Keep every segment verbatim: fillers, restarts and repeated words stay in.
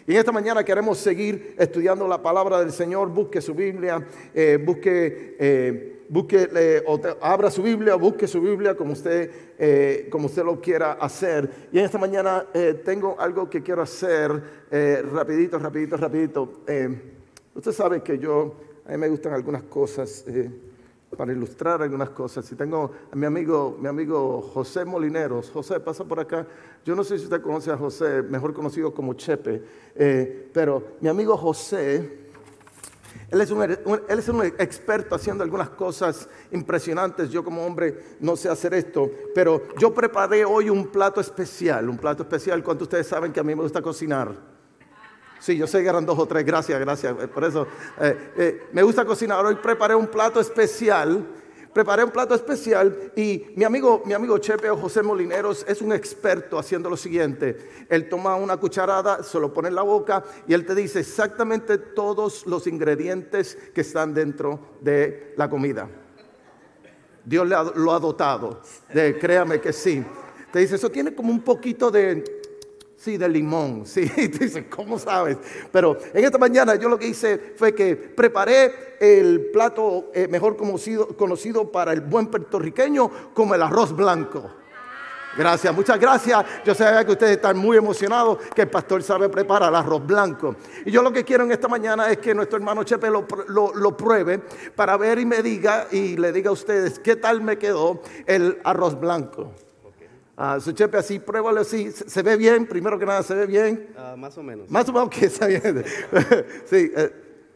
Y en esta mañana queremos seguir estudiando la palabra del Señor. Busque su Biblia, eh, busque, eh, busque eh, o te, abra su Biblia, busque su Biblia como usted, eh, como usted lo quiera hacer. Y en esta mañana eh, tengo algo que quiero hacer eh, rapidito, rapidito, rapidito. Eh, usted sabe que yo, a mí me gustan algunas cosas, eh, para ilustrar algunas cosas. Y tengo a mi amigo, mi amigo José Molineros. José, pasa por acá. Yo no sé si usted conoce a José, mejor conocido como Chepe, eh, pero mi amigo José, él es, un, un, él es un experto haciendo algunas cosas impresionantes. Yo como hombre no sé hacer esto, pero yo preparé hoy un plato especial, un plato especial. ¿Cuántos de ustedes saben que a mí me gusta cocinar? Sí, yo sé que eran dos o tres, gracias, gracias. Por eso eh, eh, me gusta cocinar. Hoy preparé un plato especial, preparé un plato especial y mi amigo, mi amigo Chepe o José Molineros es un experto haciendo lo siguiente. Él toma una cucharada, se lo pone en la boca y él te dice exactamente todos los ingredientes que están dentro de la comida. Dios le ha, lo ha dotado, de, créame que sí. Te dice, eso tiene como un poquito de... Sí, de limón, sí, dice, ¿cómo sabes? Pero en esta mañana yo lo que hice fue que preparé el plato eh, mejor conocido, conocido para el buen puertorriqueño como el arroz blanco. Gracias, muchas gracias. Yo sé que ustedes están muy emocionados que el pastor sabe preparar el arroz blanco. Y yo lo que quiero en esta mañana es que nuestro hermano Chepe lo, lo, lo pruebe para ver y me diga y le diga a ustedes qué tal me quedó el arroz blanco. Ah, su Chepe, así, pruébalo así. ¿Se, ¿Se ve bien? Primero que nada, ¿se ve bien? Uh, más o menos. Más o menos, que está bien. Sí. Eh.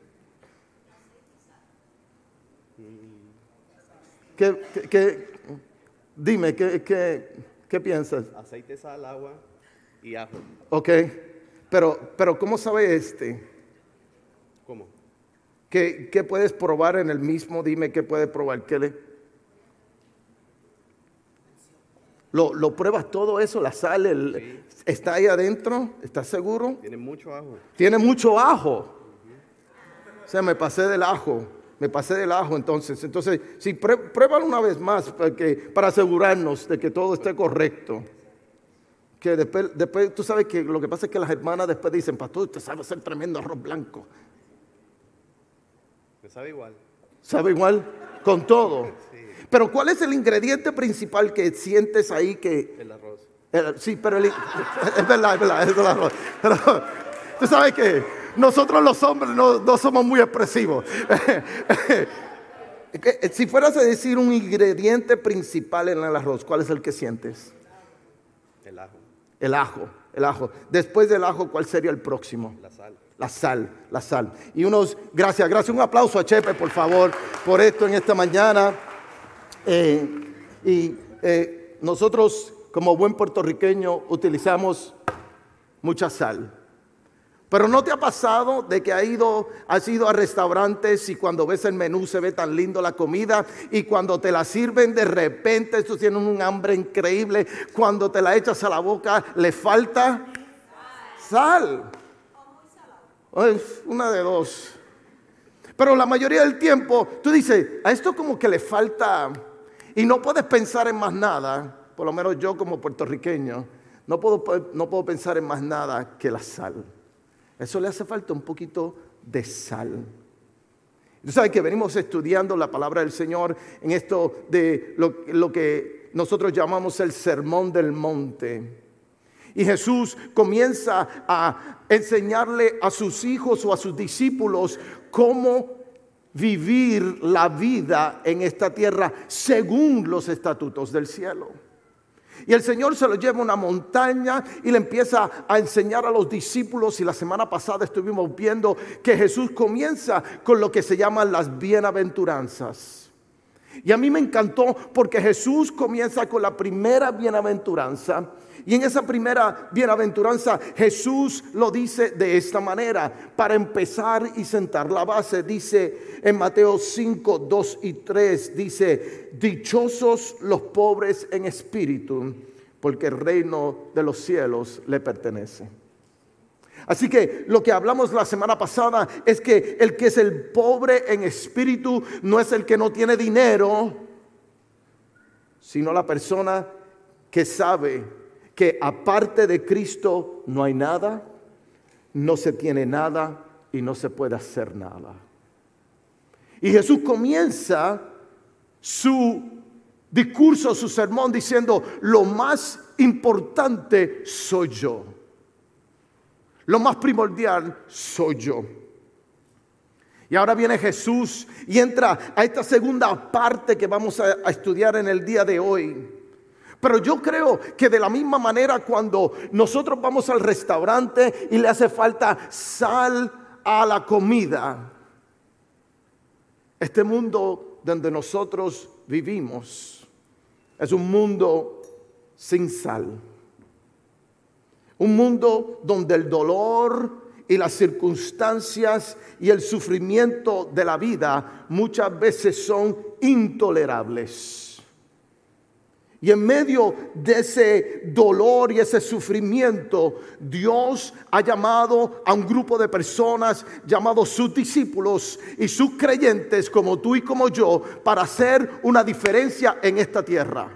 ¿Qué, qué, qué, dime, ¿qué, qué, qué piensas? Aceite, sal, agua y ajo. Ok, pero, pero ¿cómo sabe este? ¿Cómo? ¿Qué, qué puedes probar en el mismo? Dime, ¿qué puedes probar? ¿Qué le... Lo, lo pruebas todo eso, la sal, el, sí. ¿Está ahí adentro? ¿Estás seguro? Tiene mucho ajo. Tiene mucho ajo. Uh-huh. O sea, me pasé del ajo, me pasé del ajo entonces. Entonces, sí, pruébalo una vez más para, que, para asegurarnos de que todo esté correcto. Que después, después, tú sabes que lo que pasa es que las hermanas después dicen, pastor, usted sabe hacer tremendo arroz blanco. Me sabe igual. ¿Sabe igual? Con todo. Sí. Pero ¿cuál es el ingrediente principal que sientes ahí que... El arroz. El, sí, pero el, es verdad, es verdad, es el arroz. Pero tú sabes que nosotros los hombres no, no somos muy expresivos. Si fueras a decir un ingrediente principal en el arroz, ¿cuál es el que sientes? El ajo. El ajo, el ajo. Después del ajo, ¿cuál sería el próximo? La sal. La sal, la sal. Y unos, gracias, gracias. Un aplauso a Chepe, por favor, por esto en esta mañana. Eh, y eh, nosotros como buen puertorriqueño utilizamos mucha sal, pero ¿no te ha pasado de que has ido, has ido a restaurantes y cuando ves el menú se ve tan lindo la comida y cuando te la sirven de repente tú tienes un hambre increíble, cuando te la echas a la boca le falta sal? Es una de dos. Pero la mayoría del tiempo tú dices, a esto como que le falta... Y no puedes pensar en más nada, por lo menos yo como puertorriqueño, no puedo, no puedo pensar en más nada que la sal. Eso le hace falta un poquito de sal. Tú sabes que venimos estudiando la palabra del Señor en esto de lo, lo que nosotros llamamos el Sermón del Monte. Y Jesús comienza a enseñarle a sus hijos o a sus discípulos cómo vivir la vida en esta tierra según los estatutos del cielo. Y el Señor se lo lleva a una montaña y le empieza a enseñar a los discípulos. Y la semana pasada estuvimos viendo que Jesús comienza con lo que se llaman las bienaventuranzas. Y a mí me encantó porque Jesús comienza con la primera bienaventuranza. Y en esa primera bienaventuranza Jesús lo dice de esta manera. Para empezar y sentar la base, dice en Mateo cinco, dos y tres, dice: dichosos los pobres en espíritu, porque el reino de los cielos le pertenece. Así que lo que hablamos la semana pasada es que el que es el pobre en espíritu no es el que no tiene dinero, sino la persona que sabe que aparte de Cristo no hay nada, no se tiene nada y no se puede hacer nada. Y Jesús comienza su discurso, su sermón diciendo: lo más importante soy yo. Lo más primordial soy yo. Y ahora viene Jesús y entra a esta segunda parte que vamos a, a estudiar en el día de hoy. Pero yo creo que de la misma manera, cuando nosotros vamos al restaurante y le hace falta sal a la comida, este mundo donde nosotros vivimos es un mundo sin sal. Un mundo donde el dolor y las circunstancias y el sufrimiento de la vida muchas veces son intolerables. Y en medio de ese dolor y ese sufrimiento, Dios ha llamado a un grupo de personas llamados sus discípulos y sus creyentes, como tú y como yo, para hacer una diferencia en esta tierra.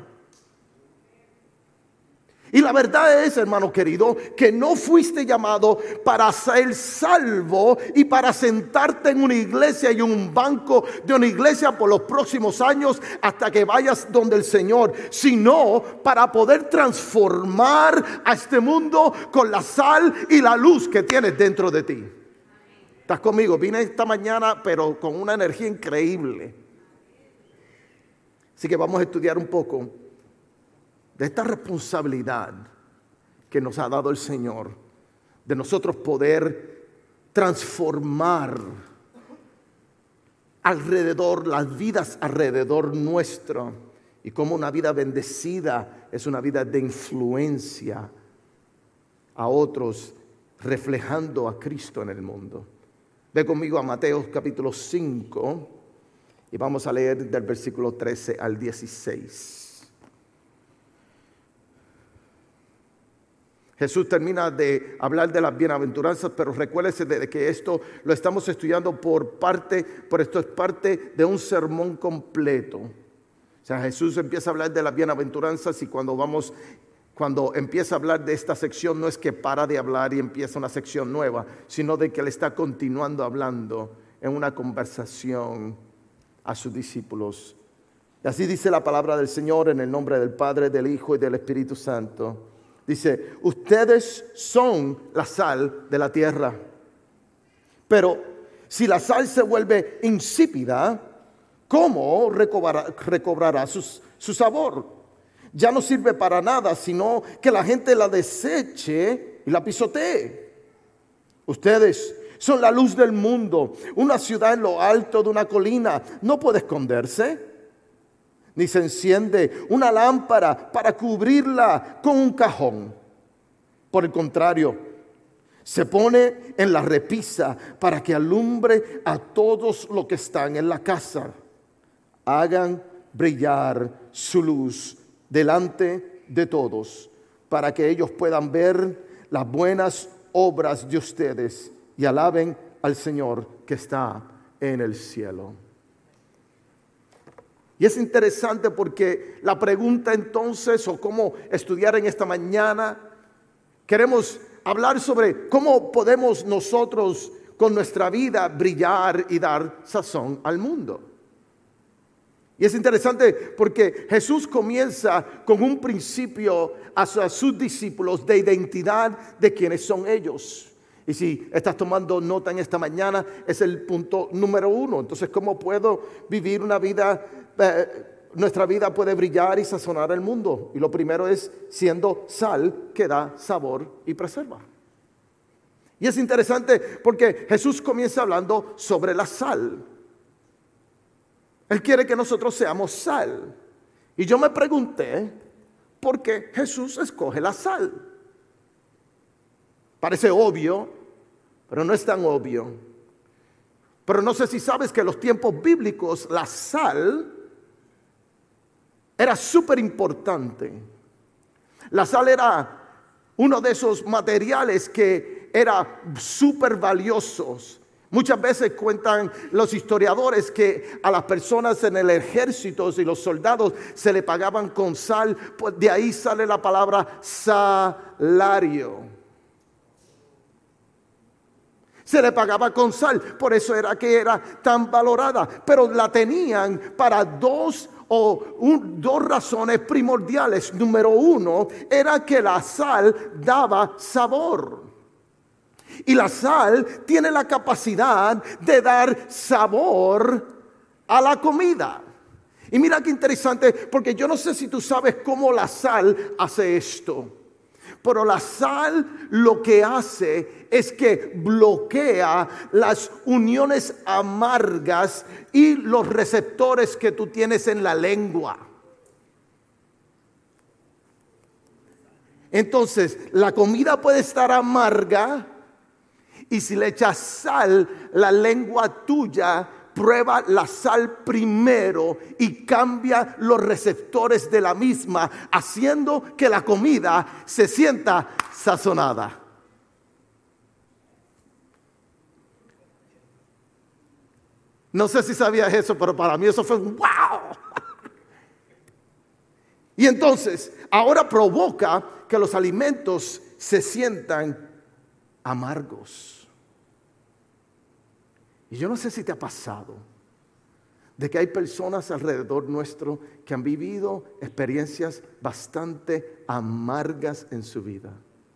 Y la verdad es, hermano querido, que no fuiste llamado para ser salvo y para sentarte en una iglesia y un banco de una iglesia por los próximos años hasta que vayas donde el Señor, sino para poder transformar a este mundo con la sal y la luz que tienes dentro de ti. ¿Estás conmigo? Vine esta mañana pero con una energía increíble. Así que vamos a estudiar un poco de esta responsabilidad que nos ha dado el Señor, de nosotros poder transformar alrededor, las vidas alrededor nuestro, y como una vida bendecida es una vida de influencia a otros, reflejando a Cristo en el mundo. Ve conmigo a Mateo capítulo cinco y vamos a leer del versículo trece al dieciséis. Jesús termina de hablar de las bienaventuranzas, pero recuérdese de que esto lo estamos estudiando por parte, por esto es parte de un sermón completo. O sea, Jesús empieza a hablar de las bienaventuranzas y cuando vamos, cuando empieza a hablar de esta sección no es que para de hablar y empieza una sección nueva, sino de que le está continuando hablando en una conversación a sus discípulos. Y así dice la palabra del Señor en el nombre del Padre, del Hijo y del Espíritu Santo. Dice: ustedes son la sal de la tierra. Pero si la sal se vuelve insípida, ¿cómo recobrará, recobrará su, su sabor? Ya no sirve para nada, sino que la gente la deseche y la pisotee. Ustedes son la luz del mundo. Una ciudad en lo alto de una colina no puede esconderse, ni se enciende una lámpara para cubrirla con un cajón. Por el contrario, se pone en la repisa para que alumbre a todos los que están en la casa. Hagan brillar su luz delante de todos, para que ellos puedan ver las buenas obras de ustedes y alaben al Señor que está en el cielo. Y es interesante porque la pregunta entonces, o cómo estudiar en esta mañana, queremos hablar sobre cómo podemos nosotros con nuestra vida brillar y dar sazón al mundo. Y es interesante porque Jesús comienza con un principio a sus discípulos de identidad de quiénes son ellos. Y si estás tomando nota en esta mañana, es el punto número uno. Entonces, ¿cómo puedo vivir una vida? Eh, nuestra vida puede brillar y sazonar el mundo. Y lo primero es siendo sal que da sabor y preserva. Y es interesante porque Jesús comienza hablando sobre la sal. Él quiere que nosotros seamos sal. Y yo me pregunté, ¿por qué Jesús escoge la sal? Parece obvio, pero no es tan obvio. Pero no sé si sabes que en los tiempos bíblicos la sal era súper importante. La sal era uno de esos materiales que era súper valiosos. Muchas veces cuentan los historiadores que a las personas en el ejército y los soldados se le pagaban con sal. Pues de ahí sale la palabra salario. Se le pagaba con sal, por eso era que era tan valorada. Pero la tenían para dos o un, dos razones primordiales. Número uno era que la sal daba sabor. Y la sal tiene la capacidad de dar sabor a la comida. Y mira qué interesante, porque yo no sé si tú sabes cómo la sal hace esto. Pero la sal lo que hace es que bloquea las uniones amargas y los receptores que tú tienes en la lengua. Entonces, la comida puede estar amarga y si le echas sal, la lengua tuya prueba la sal primero y cambia los receptores de la misma, haciendo que la comida se sienta sazonada. No sé si sabías eso, pero para mí eso fue un wow. Y entonces, ahora provoca que los alimentos se sientan amargos. Y yo no sé si te ha pasado de que hay personas alrededor nuestro que han vivido experiencias bastante amargas en su vida.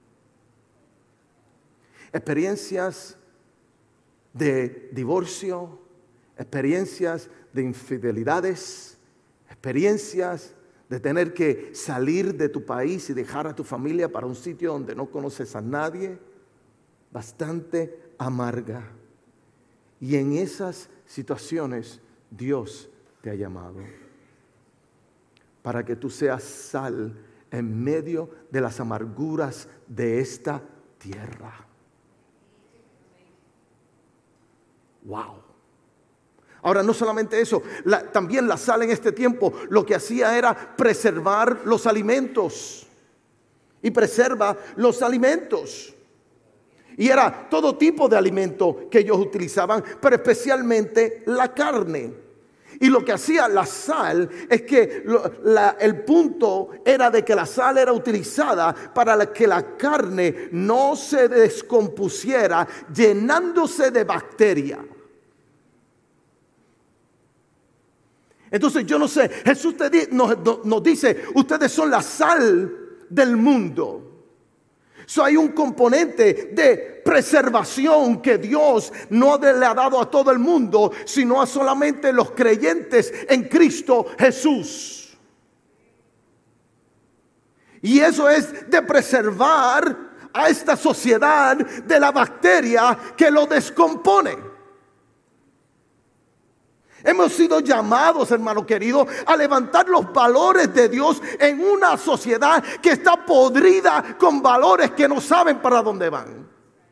Experiencias de divorcio, experiencias de infidelidades, experiencias de tener que salir de tu país y dejar a tu familia para un sitio donde no conoces a nadie, bastante amarga. Y en esas situaciones Dios te ha llamado para que tú seas sal en medio de las amarguras de esta tierra. Wow. Ahora, no solamente eso, la, también la sal en este tiempo lo que hacía era preservar los alimentos. Y preserva los alimentos. Y era todo tipo de alimento que ellos utilizaban, pero especialmente la carne. Y lo que hacía la sal es que lo, la, el punto era de que la sal era utilizada para que la carne no se descompusiera, llenándose de bacterias. Entonces yo no sé, Jesús te di, nos, nos dice, ustedes son la sal del mundo. So, hay un componente de preservación que Dios no le ha dado a todo el mundo, sino a solamente los creyentes en Cristo Jesús. Y eso es de preservar a esta sociedad de la bacteria que lo descompone. Hemos sido llamados, hermano querido, a levantar los valores de Dios en una sociedad que está podrida con valores que no saben para dónde van.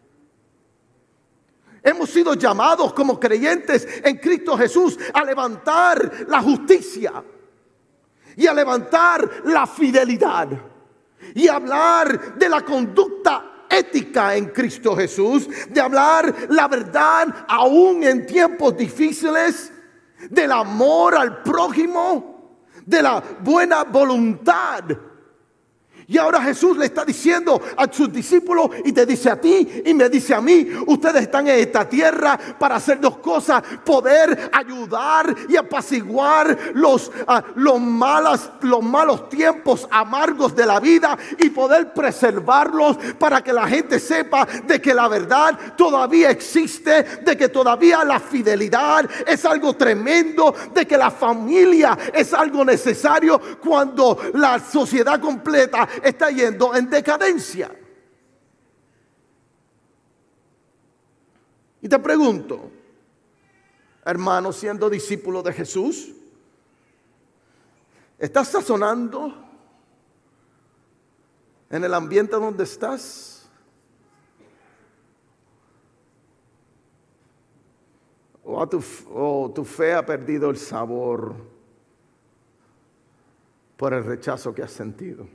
Hemos sido llamados como creyentes en Cristo Jesús a levantar la justicia y a levantar la fidelidad y hablar de la conducta ética en Cristo Jesús, de hablar la verdad aún en tiempos difíciles, del amor al prójimo, de la buena voluntad. Y ahora Jesús le está diciendo a sus discípulos y te dice a ti y me dice a mí, ustedes están en esta tierra para hacer dos cosas: poder ayudar y apaciguar los, uh, los, malas, los malos tiempos amargos de la vida y poder preservarlos para que la gente sepa de que la verdad todavía existe, de que todavía la fidelidad es algo tremendo, de que la familia es algo necesario cuando la sociedad completa está yendo en decadencia. Y te pregunto, hermano, siendo discípulo de Jesús, ¿estás sazonando en el ambiente donde estás? ¿O, a tu, o tu fe ha perdido el sabor por el rechazo que has sentido?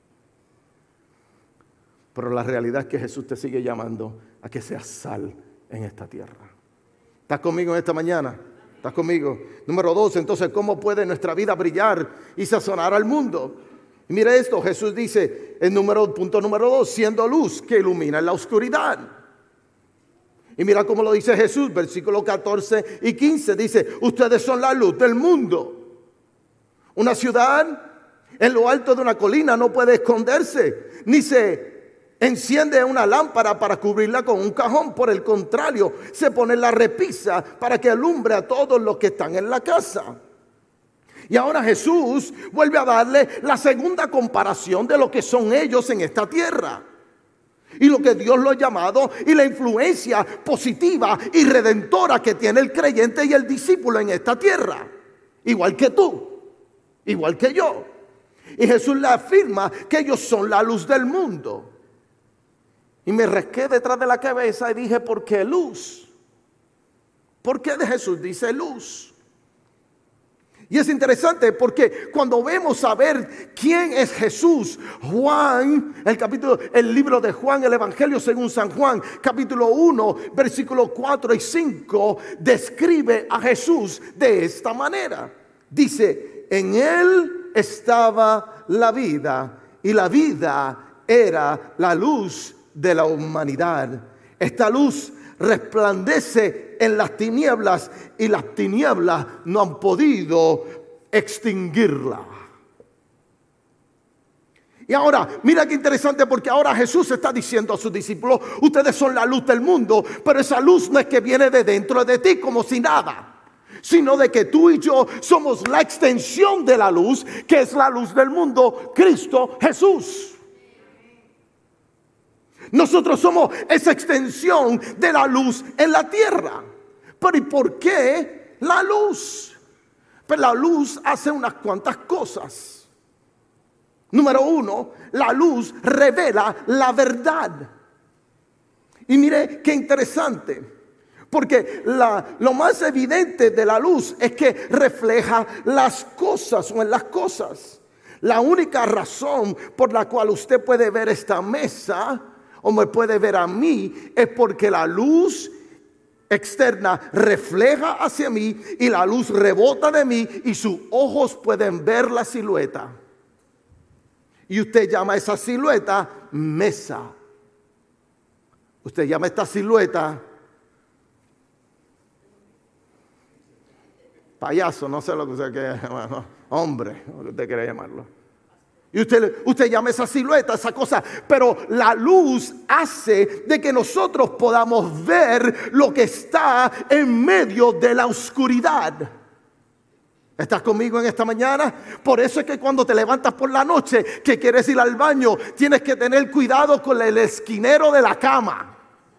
Pero la realidad es que Jesús te sigue llamando a que seas sal en esta tierra. ¿Estás conmigo en esta mañana? ¿Estás conmigo? Número dos, entonces, ¿cómo puede nuestra vida brillar y sazonar al mundo? Y mire esto, Jesús dice en número, punto número dos, siendo luz que ilumina en la oscuridad. Y mira cómo lo dice Jesús, versículos catorce y quince. Dice, ustedes son la luz del mundo. Una ciudad en lo alto de una colina no puede esconderse, ni se enciende una lámpara para cubrirla con un cajón. Por el contrario, se pone la repisa para que alumbre a todos los que están en la casa. Y ahora Jesús vuelve a darle la segunda comparación de lo que son ellos en esta tierra. Y lo que Dios lo ha llamado y la influencia positiva y redentora que tiene el creyente y el discípulo en esta tierra. Igual que tú, igual que yo. Y Jesús le afirma que ellos son la luz del mundo. Y me rasqué detrás de la cabeza y dije, ¿por qué luz? ¿Por qué de Jesús dice luz? Y es interesante porque cuando vemos a ver quién es Jesús, Juan, el capítulo, el libro de Juan, el Evangelio según San Juan, capítulo uno, versículos cuatro y cinco, describe a Jesús de esta manera. Dice, en él estaba la vida y la vida era la luz de la humanidad. Esta luz resplandece en las tinieblas y las tinieblas no han podido extinguirla. Y ahora, mira qué interesante, porque ahora Jesús está diciendo a sus discípulos, ustedes son la luz del mundo, pero esa luz no es que viene de dentro de ti como si nada, sino de que tú y yo somos la extensión de la luz, que es la luz del mundo, Cristo Jesús. Nosotros somos esa extensión de la luz en la tierra. Pero ¿y por qué la luz? Pues la luz hace unas cuantas cosas. Número uno, la luz revela la verdad. Y mire qué interesante, porque la, lo más evidente de la luz es que refleja las cosas o en las cosas. La única razón por la cual usted puede ver esta mesa o me puede ver a mí es porque la luz externa refleja hacia mí y la luz rebota de mí y sus ojos pueden ver la silueta. Y usted llama a esa silueta mesa. Usted llama a esta silueta payaso, no sé lo que usted quiere llamarlo, hombre, lo que usted quiere llamarlo. Y usted, usted llama esa silueta, esa cosa, pero la luz hace de que nosotros podamos ver lo que está en medio de la oscuridad. ¿Estás conmigo en esta mañana? Por eso es que cuando te levantas por la noche, que quieres ir al baño, tienes que tener cuidado con el esquinero de la cama.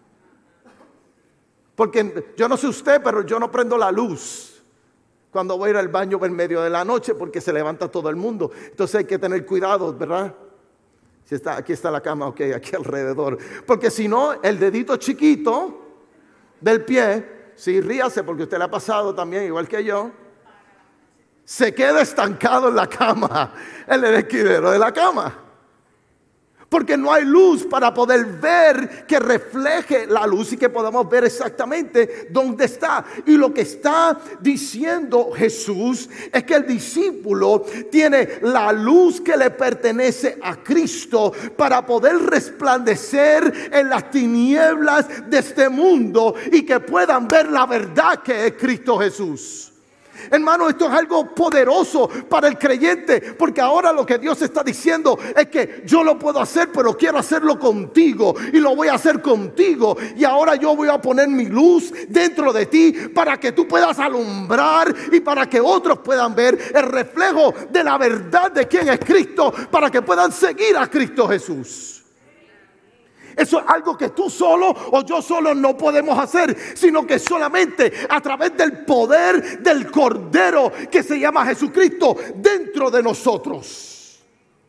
Porque yo no sé usted, pero yo no prendo la luz cuando voy a ir al baño en medio de la noche, porque se levanta todo el mundo. Entonces hay que tener cuidado, ¿verdad? Si está, aquí está la cama, ok, aquí alrededor. Porque si no, el dedito chiquito del pie, sí, ríase porque usted le ha pasado también, igual que yo, se queda estancado en la cama, en el esquinero de la cama. Porque no hay luz para poder ver que refleje la luz y que podamos ver exactamente dónde está. Y lo que está diciendo Jesús es que el discípulo tiene la luz que le pertenece a Cristo para poder resplandecer en las tinieblas de este mundo y que puedan ver la verdad que es Cristo Jesús. Hermano, esto es algo poderoso para el creyente, porque ahora lo que Dios está diciendo es que yo lo puedo hacer, pero quiero hacerlo contigo y lo voy a hacer contigo. Y ahora yo voy a poner mi luz dentro de ti para que tú puedas alumbrar y para que otros puedan ver el reflejo de la verdad de quién es Cristo, para que puedan seguir a Cristo Jesús. Eso es algo que tú solo o yo solo no podemos hacer, sino que solamente a través del poder del Cordero que se llama Jesucristo dentro de nosotros.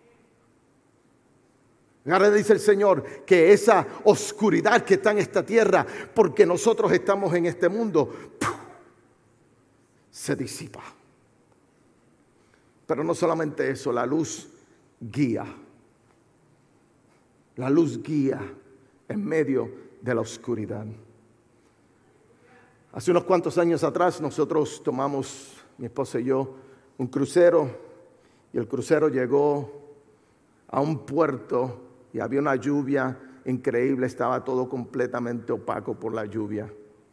Ahora dice el Señor que esa oscuridad que está en esta tierra, porque nosotros estamos en este mundo, ¡puf!, se disipa. Pero no solamente eso, la luz guía. La luz guía en medio de la oscuridad. Hace unos cuantos años atrás nosotros tomamos, mi esposa y yo, un crucero. Y el crucero llegó a un puerto y había una lluvia increíble, estaba todo completamente opaco por la lluvia.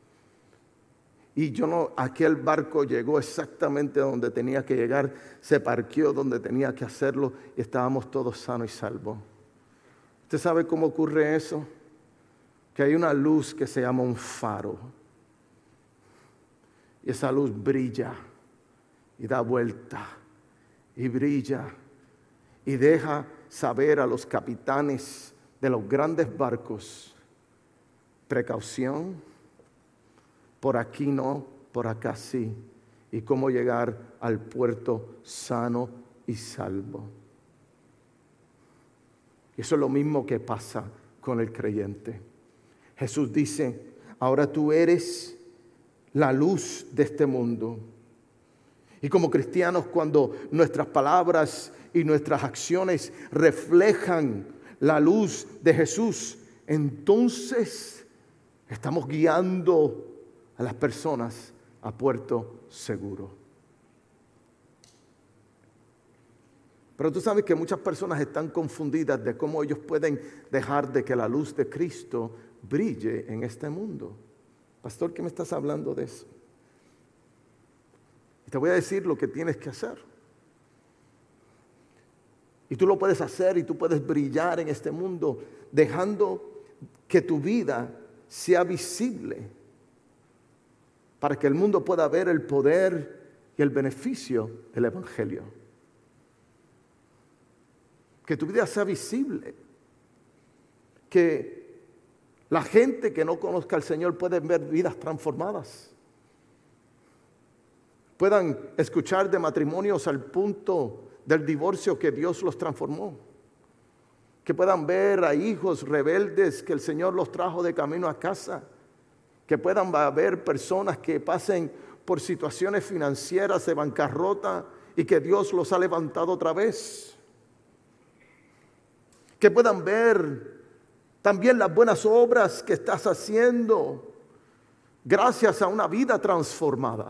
Y yo no, aquel barco llegó exactamente donde tenía que llegar, se parqueó donde tenía que hacerlo y estábamos todos sanos y salvos. ¿Usted sabe cómo ocurre eso? Que hay una luz que se llama un faro. Y esa luz brilla y da vuelta y brilla y deja saber a los capitanes de los grandes barcos: precaución, por aquí no, por acá sí, y cómo llegar al puerto sano y salvo. Y eso es lo mismo que pasa con el creyente. Jesús dice: ahora tú eres la luz de este mundo. Y como cristianos, cuando nuestras palabras y nuestras acciones reflejan la luz de Jesús, entonces estamos guiando a las personas a puerto seguro. Pero tú sabes que muchas personas están confundidas de cómo ellos pueden dejar de que la luz de Cristo brille en este mundo. Pastor, ¿qué me estás hablando de eso? Y te voy a decir lo que tienes que hacer. Y tú lo puedes hacer y tú puedes brillar en este mundo dejando que tu vida sea visible para que el mundo pueda ver el poder y el beneficio del Evangelio. Que tu vida sea visible. Que la gente que no conozca al Señor pueda ver vidas transformadas. Puedan escuchar de matrimonios al punto del divorcio que Dios los transformó. Que puedan ver a hijos rebeldes que el Señor los trajo de camino a casa. Que puedan ver personas que pasen por situaciones financieras de bancarrota y que Dios los ha levantado otra vez. Que puedan ver también las buenas obras que estás haciendo gracias a una vida transformada.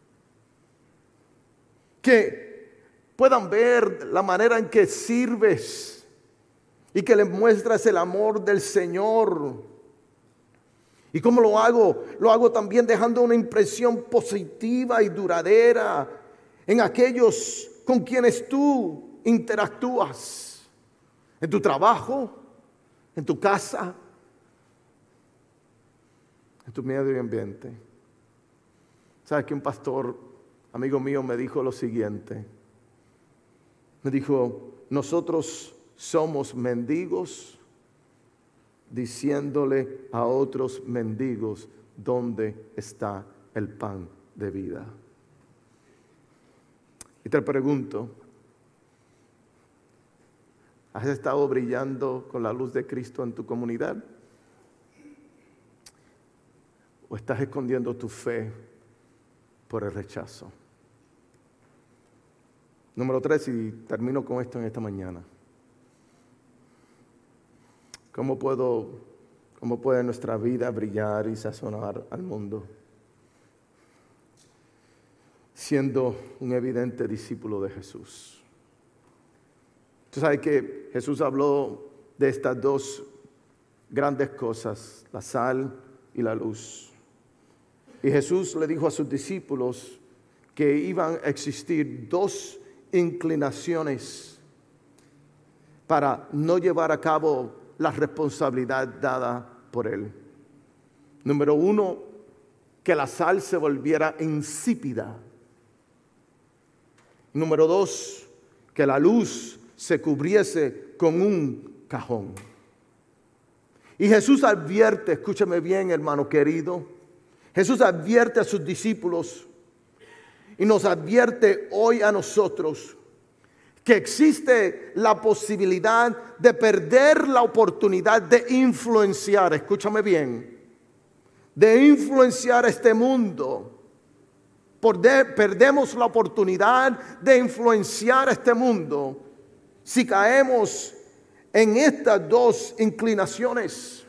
Que puedan ver la manera en que sirves y que les muestras el amor del Señor. ¿Y cómo lo hago? Lo hago también dejando una impresión positiva y duradera en aquellos con quienes tú interactúas. En tu trabajo, en tu casa, en tu medio ambiente. ¿Sabes que un pastor, amigo mío, me dijo lo siguiente? Me dijo: nosotros somos mendigos diciéndole a otros mendigos dónde está el pan de vida. Y te pregunto, ¿has estado brillando con la luz de Cristo en tu comunidad? ¿O estás escondiendo tu fe por el rechazo? Número tres, y termino con esto en esta mañana. ¿Cómo puedo, cómo puede nuestra vida brillar y sazonar al mundo? Siendo un evidente discípulo de Jesús. Tú sabes que Jesús habló de estas dos grandes cosas, la sal y la luz. Y Jesús le dijo a sus discípulos que iban a existir dos inclinaciones para no llevar a cabo la responsabilidad dada por Él. Número uno, que la sal se volviera insípida. Número dos, que la luz se cubriese con un cajón. Y Jesús advierte, escúchame bien, hermano querido, Jesús advierte a sus discípulos y nos advierte hoy a nosotros que existe la posibilidad de perder la oportunidad de influenciar, escúchame bien, de influenciar este mundo. Perdemos la oportunidad de influenciar este mundo si caemos en estas dos inclinaciones.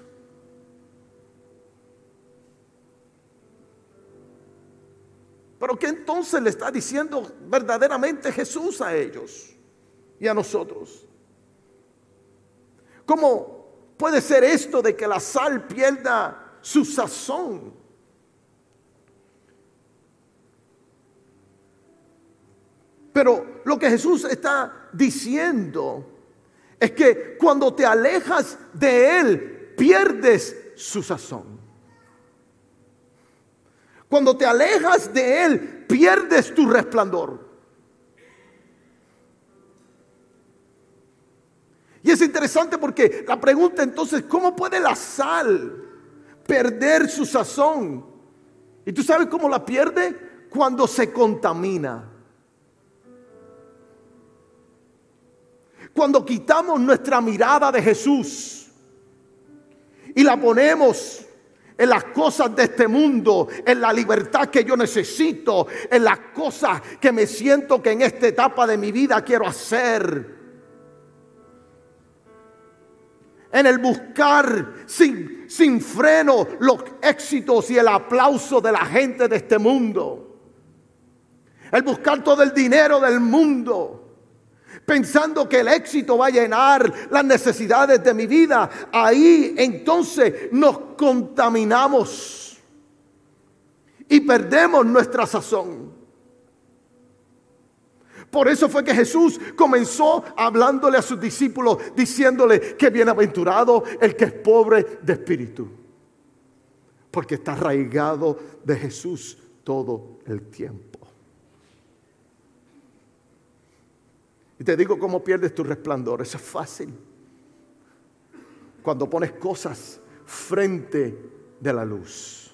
Pero ¿qué entonces le está diciendo verdaderamente Jesús a ellos y a nosotros? ¿Cómo puede ser esto de que la sal pierda su sazón? Pero lo que Jesús está diciendo es que cuando te alejas de Él, pierdes su sazón. Cuando te alejas de Él, pierdes tu resplandor. Y es interesante porque la pregunta entonces, ¿cómo puede la sal perder su sazón? ¿Y tú sabes cómo la pierde? Cuando se contamina. Cuando quitamos nuestra mirada de Jesús y la ponemos en las cosas de este mundo, en la libertad que yo necesito, en las cosas que me siento que en esta etapa de mi vida quiero hacer, en el buscar sin, sin freno los éxitos y el aplauso de la gente de este mundo, el buscar todo el dinero del mundo, pensando que el éxito va a llenar las necesidades de mi vida, ahí entonces nos contaminamos y perdemos nuestra sazón. Por eso fue que Jesús comenzó hablándole a sus discípulos, diciéndole que bienaventurado el que es pobre de espíritu, porque está arraigado de Jesús todo el tiempo. Y te digo cómo pierdes tu resplandor. Eso es fácil. Cuando pones cosas frente de la luz.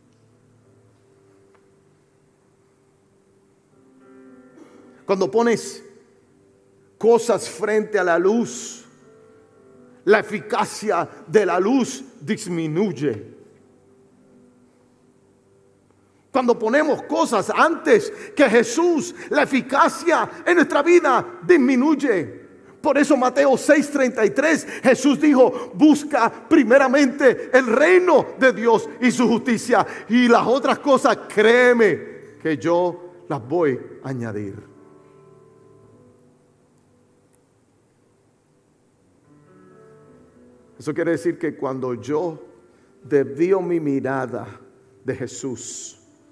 Cuando pones cosas frente a la luz, la eficacia de la luz disminuye. Cuando ponemos cosas antes que Jesús, la eficacia en nuestra vida disminuye. Por eso Mateo seis treinta y tres, Jesús dijo, busca primeramente el reino de Dios y su justicia, y las otras cosas, créeme que yo las voy a añadir. Eso quiere decir que cuando yo desvío mi mirada de Jesús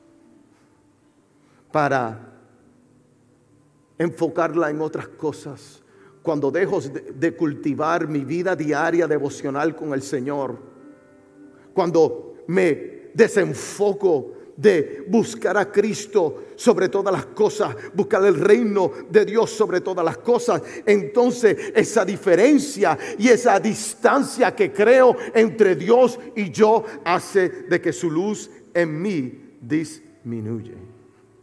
para enfocarla en otras cosas, cuando dejo de, de cultivar mi vida diaria devocional con el Señor, cuando me desenfoco de buscar a Cristo sobre todas las cosas, buscar el reino de Dios sobre todas las cosas, entonces esa diferencia y esa distancia que creo entre Dios y yo hace de que su luz en mí disminuye.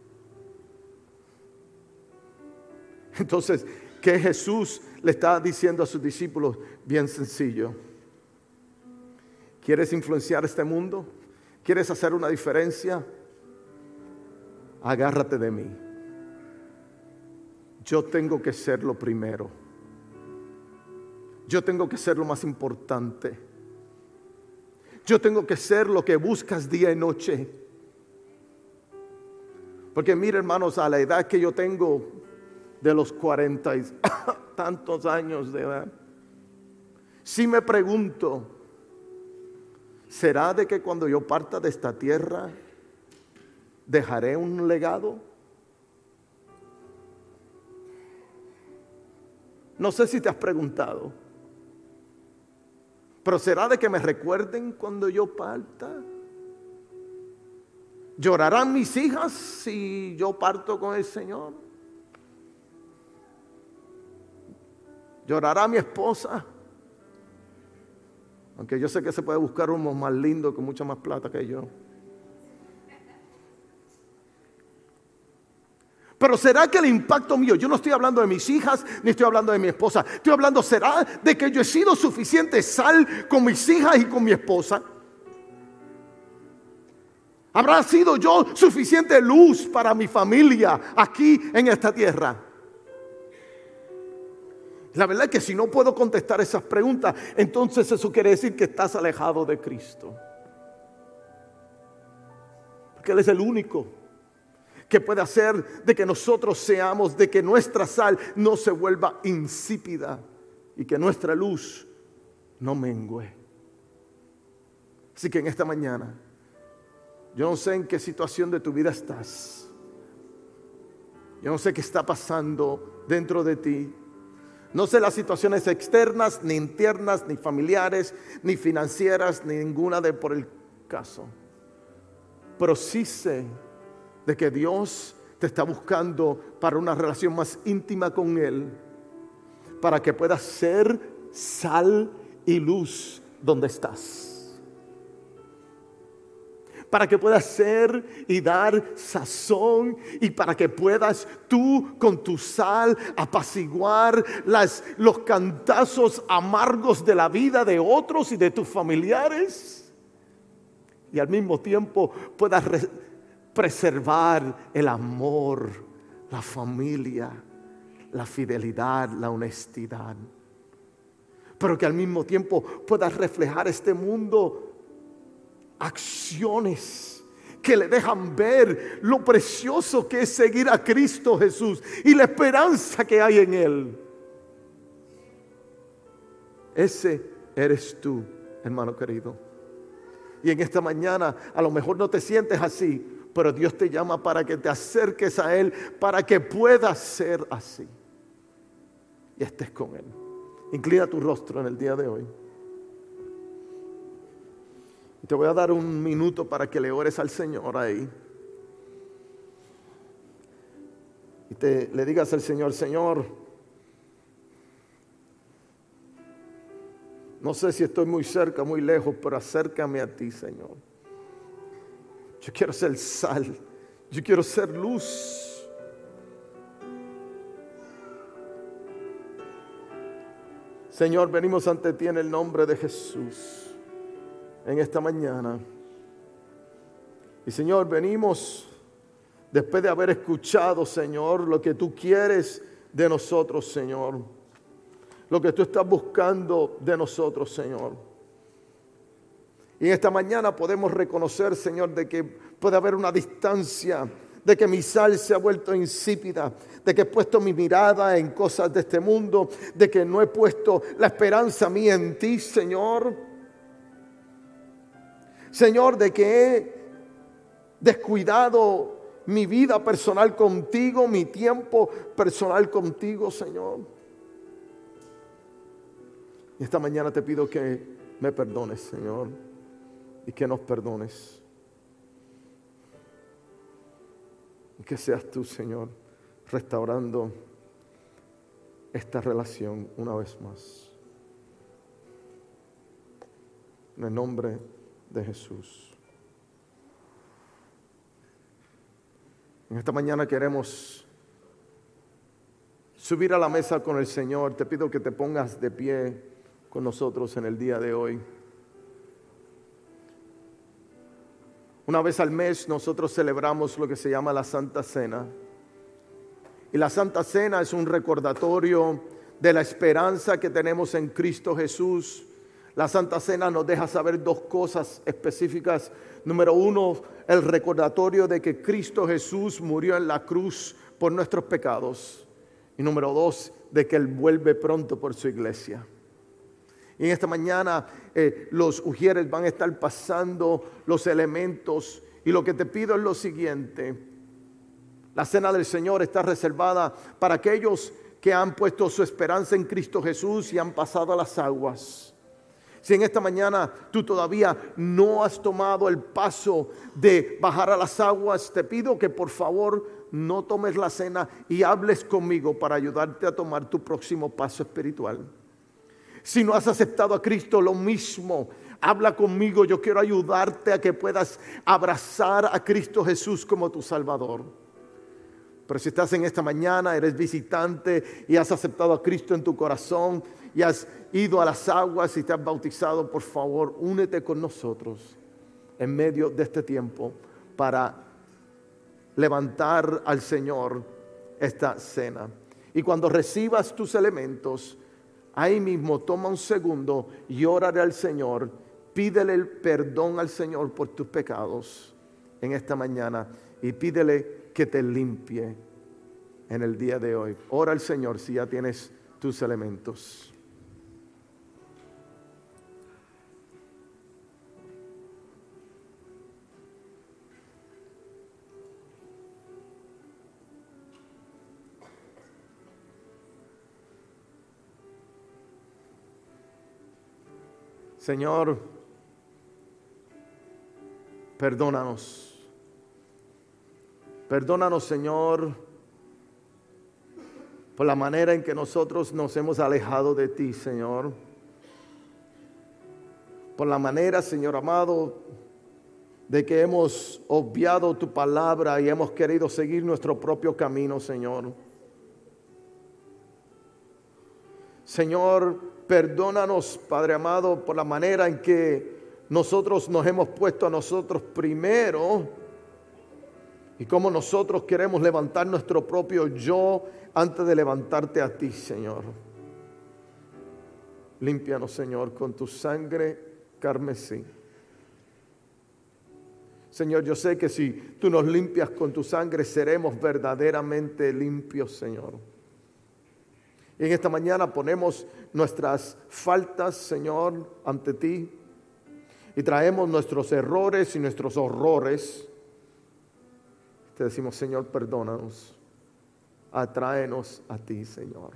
Entonces, ¿qué Jesús le está diciendo a sus discípulos? Bien sencillo. ¿Quieres influenciar este mundo? ¿Quieres hacer una diferencia? Agárrate de mí. Yo tengo que ser lo primero. Yo tengo que ser lo más importante. Yo tengo que ser lo que buscas día y noche. Porque mire, hermanos, a la edad que yo tengo, de los cuarenta y tantos años de edad, si me pregunto, ¿será de que cuando yo parta de esta tierra dejaré un legado? No sé si te has preguntado, pero ¿será de que me recuerden cuando yo parta? ¿Llorarán mis hijas si yo parto con el Señor? ¿Llorará mi esposa? Aunque yo sé que se puede buscar uno más lindo con mucha más plata que yo. Pero ¿será que el impacto mío, yo no estoy hablando de mis hijas, ni estoy hablando de mi esposa, estoy hablando, ¿será de que yo he sido suficiente sal con mis hijas y con mi esposa? ¿Habrá sido yo suficiente luz para mi familia aquí en esta tierra? La verdad es que si no puedo contestar esas preguntas, entonces eso quiere decir que estás alejado de Cristo. Porque Él es el único que puede hacer de que nosotros seamos, de que nuestra sal no se vuelva insípida y que nuestra luz no mengüe. Así que en esta mañana, yo no sé en qué situación de tu vida estás. Yo no sé qué está pasando dentro de ti. No sé las situaciones externas, ni internas, ni familiares, ni financieras, ni ninguna de por el caso. Pero sí sé de que Dios te está buscando para una relación más íntima con Él, para que puedas ser sal y luz donde estás, para que puedas ser y dar sazón, y para que puedas tú con tu sal apaciguar las, los cantazos amargos de la vida de otros y de tus familiares, y al mismo tiempo puedas re- preservar el amor, la familia, la fidelidad, la honestidad, pero que al mismo tiempo puedas reflejar este mundo acciones que le dejan ver lo precioso que es seguir a Cristo Jesús y la esperanza que hay en Él. Ese eres tú, hermano querido. Y en esta mañana a lo mejor no te sientes así, pero Dios te llama para que te acerques a Él, para que puedas ser así y estés con Él. Inclina tu rostro en el día de hoy. Y te voy a dar un minuto para que le ores al Señor ahí. Y te le digas al Señor: Señor, no sé si estoy muy cerca, muy lejos, pero acércame a ti, Señor. Yo quiero ser sal, yo quiero ser luz. Señor, venimos ante ti en el nombre de Jesús en esta mañana. Y Señor, venimos después de haber escuchado, Señor, lo que tú quieres de nosotros, Señor. Lo que tú estás buscando de nosotros, Señor. Y en esta mañana podemos reconocer, Señor, de que puede haber una distancia, de que mi sal se ha vuelto insípida, de que he puesto mi mirada en cosas de este mundo, de que no he puesto la esperanza mía en ti, Señor. Señor, de que he descuidado mi vida personal contigo, mi tiempo personal contigo, Señor. Y esta mañana te pido que me perdones, Señor, y que nos perdones. Y que seas tú, Señor, restaurando esta relación una vez más. En el nombre de Jesús. En esta mañana queremos subir a la mesa con el Señor. Te pido que te pongas de pie con nosotros en el día de hoy. Una vez al mes nosotros celebramos lo que se llama la Santa Cena. Y la Santa Cena es un recordatorio de la esperanza que tenemos en Cristo Jesús. La Santa Cena nos deja saber dos cosas específicas. Número uno, el recordatorio de que Cristo Jesús murió en la cruz por nuestros pecados. Y número dos, de que Él vuelve pronto por su iglesia. Y en esta mañana eh, los ujieres van a estar pasando los elementos. Y lo que te pido es lo siguiente. La cena del Señor está reservada para aquellos que han puesto su esperanza en Cristo Jesús y han pasado a las aguas. Si en esta mañana tú todavía no has tomado el paso de bajar a las aguas, te pido que por favor no tomes la cena y hables conmigo para ayudarte a tomar tu próximo paso espiritual. Si no has aceptado a Cristo, lo mismo, habla conmigo. Yo quiero ayudarte a que puedas abrazar a Cristo Jesús como tu Salvador. Pero si estás en esta mañana, eres visitante y has aceptado a Cristo en tu corazón y has ido a las aguas y te has bautizado, por favor, únete con nosotros en medio de este tiempo para levantar al Señor esta cena. Y cuando recibas tus elementos, ahí mismo toma un segundo y órale al Señor. Pídele el perdón al Señor por tus pecados en esta mañana y pídele que te limpie en el día de hoy. Ora al Señor si ya tienes tus elementos. Señor, perdónanos. Perdónanos, Señor, por la manera en que nosotros nos hemos alejado de ti, Señor. Por la manera, Señor amado, de que hemos obviado tu palabra y hemos querido seguir nuestro propio camino, Señor. Señor, perdónanos, Padre amado, por la manera en que nosotros nos hemos puesto a nosotros primero y cómo nosotros queremos levantar nuestro propio yo antes de levantarte a ti, Señor. Límpianos, Señor, con tu sangre carmesí. Señor, yo sé que si tú nos limpias con tu sangre, seremos verdaderamente limpios, Señor. Y en esta mañana ponemos nuestras faltas, Señor, ante ti. Y traemos nuestros errores y nuestros horrores. Te decimos, Señor, perdónanos. Atráenos a ti, Señor.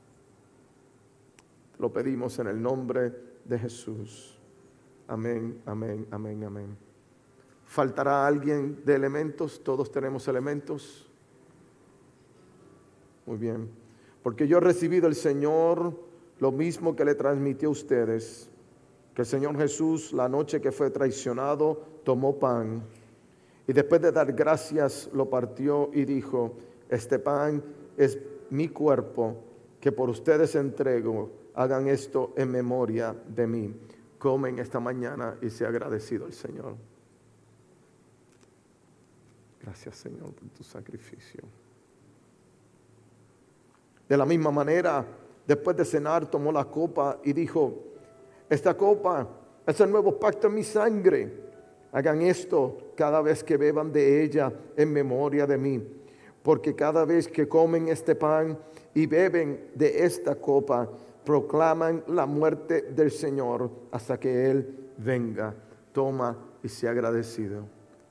Te lo pedimos en el nombre de Jesús. Amén, amén, amén, amén. ¿Faltará alguien de elementos? Todos tenemos elementos. Muy bien. Porque yo he recibido del Señor lo mismo que le transmití a ustedes. Que el Señor Jesús, la noche que fue traicionado, tomó pan. Y después de dar gracias, lo partió y dijo: este pan es mi cuerpo, que por ustedes entrego. Hagan esto en memoria de mí. Comen esta mañana y sea agradecido al Señor. Gracias, Señor, por tu sacrificio. De la misma manera, después de cenar, tomó la copa y dijo: esta copa es el nuevo pacto en mi sangre. Hagan esto cada vez que beban de ella en memoria de mí. Porque cada vez que comen este pan y beben de esta copa, proclaman la muerte del Señor hasta que Él venga. Toma y sea agradecido.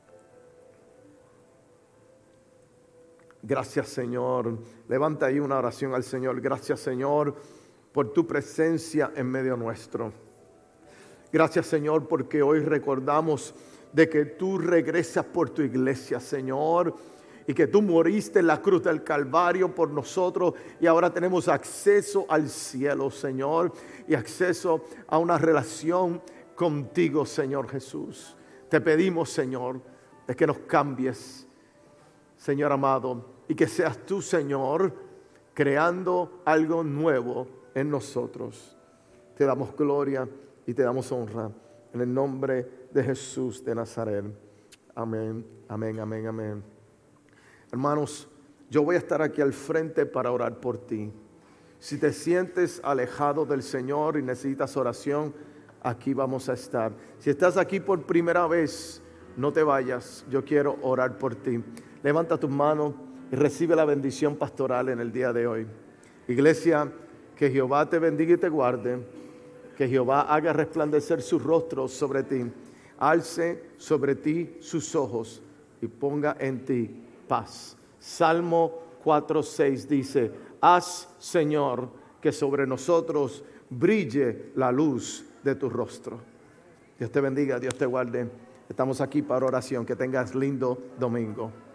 Gracias, Señor. Levanta ahí una oración al Señor. Gracias, Señor, por tu presencia en medio nuestro. Gracias, Señor, porque hoy recordamos de que tú regresas por tu iglesia, Señor, y que tú moriste en la cruz del Calvario por nosotros y ahora tenemos acceso al cielo, Señor, y acceso a una relación contigo, Señor Jesús. Te pedimos, Señor, de que nos cambies, Señor amado, y que seas tú, Señor, creando algo nuevo en nosotros. Te damos gloria y te damos honra en el nombre de Jesús de Nazaret. Amén, amén, amén, amén. Hermanos, yo voy a estar aquí al frente para orar por ti. Si te sientes alejado del Señor y necesitas oración, aquí vamos a estar. Si estás aquí por primera vez, no te vayas, yo quiero orar por ti. Levanta tus manos y recibe la bendición pastoral en el día de hoy. Iglesia, que Jehová te bendiga y te guarde. Que Jehová haga resplandecer su rostro sobre ti. Alce sobre ti sus ojos y ponga en ti paz. Salmo cuatro seis dice: haz, Señor, que sobre nosotros brille la luz de tu rostro. Dios te bendiga, Dios te guarde. Estamos aquí para oración. Que tengas lindo domingo.